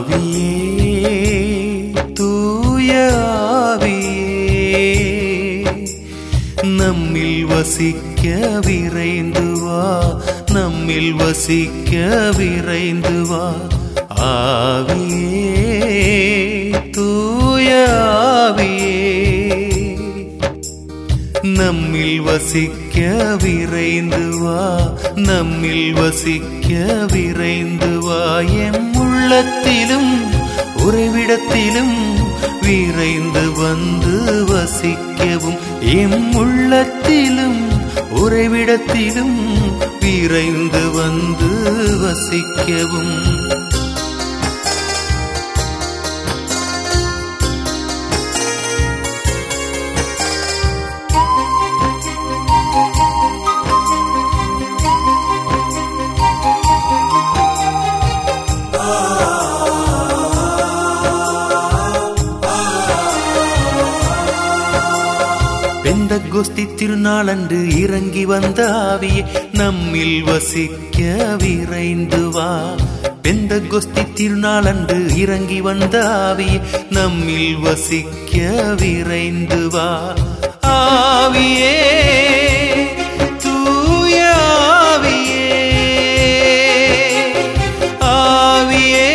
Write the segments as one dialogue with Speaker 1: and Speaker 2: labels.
Speaker 1: ஆவியே தூய ஆவியே நம்மில் வசிக்க விரைந்து வா, நம்மில் வசிக்க விரைந்து வா. ஆவியே தூய ஆவியே நம்மில் வசிக்க விரைந்து வா, நம்மில் வசிக்க விரைந்து வா. எம் உள்ளத்திலும் உறைவிடத்திலும் விரைந்து வந்து வசிக்கவும், எம் உள்ளத்திலும் உறைவிடத்திலும் விரைந்து வந்து வசிக்கவும். பெந்தகோஸ்தி திருநாளன்று இறங்கி வந்த ஆவியே நம்மில் வசிக்க விரைந்து வா. பெந்தகோஸ்தி திருநாளன்று இறங்கி வந்த ஆவியே நம்மில் வசிக்க விரைந்து வா. ஆவியே தூய ஆவியே, ஆவியே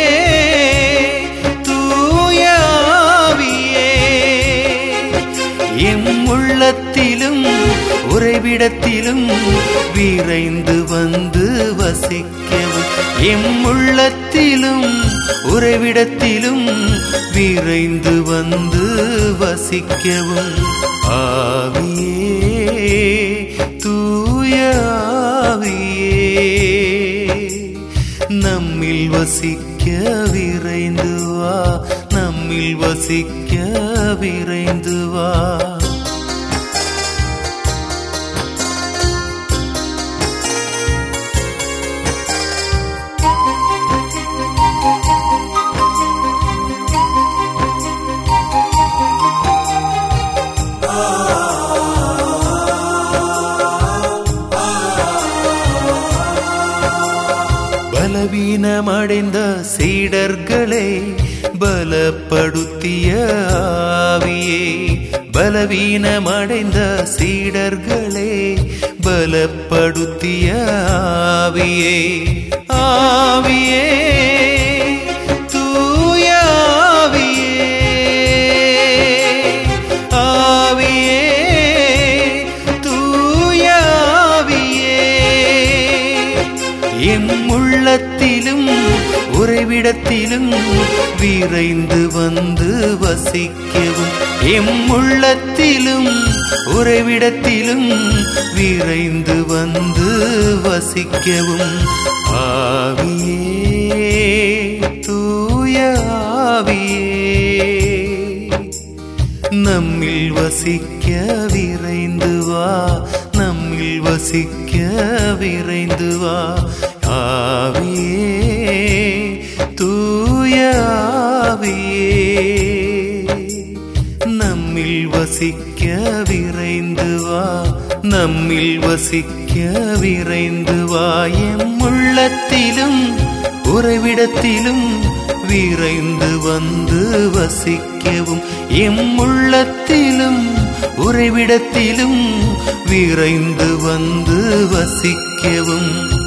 Speaker 1: தூய ஆவியே எம் உள்ளத்திலும் உறைவிடத்திலும் விரைந்து வந்து வசிக்கவும், எம் உள்ளத்திலும் உறைவிடத்திலும் விரைந்து வந்து வசிக்கவும். ஆவியே தூய ஆவியே நம்மில் வசிக்க விரைந்து வா, நம்மில் வசிக்க விரைந்து வா. பலவீனமடைந்த சீடர்களை பலப்படுத்திய ஆவியே, பலவீனமடைந்த சீடர்களை பலப்படுத்திய ஆவியே. ஆவியே தூய ஆவியே, ஆவியே தூய ஆவியே எம் உள்ளத்திலும் உறைவிடத்திலும் விரைந்து வந்து வசிக்கவும், எம் உள்ளத்திலும் உறைவிடத்திலும் விரைந்து வந்து வசிக்கவும். ஆவியே தூய ஆவியே நம்மில் வசிக்க விரைந்து வா, நம்மில் வசிக்க விரைந்து வா. ஆவியே தூய ஆவியே நம்மில் வசிக்க விரைந்து வா, நம்மில் வசிக்க விரைந்து வா. எம் உள்ளத்திலும் உறைவிடத்திலும் விரைந்து வந்து வசிக்கவும், எம் உள்ளத்திலும் உறைவிடத்திலும் விரைந்து வந்து வசிக்கவும்.